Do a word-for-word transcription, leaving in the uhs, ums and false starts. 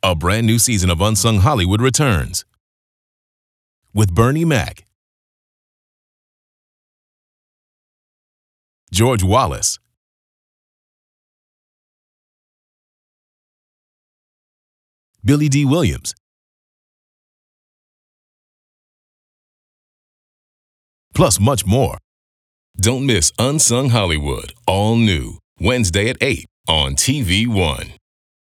A brand new season of Unsung Hollywood returns with Bernie Mac, George Wallace, Billy Dee Williams, plus much more. Don't miss Unsung Hollywood, all new, Wednesday at eight on T V One.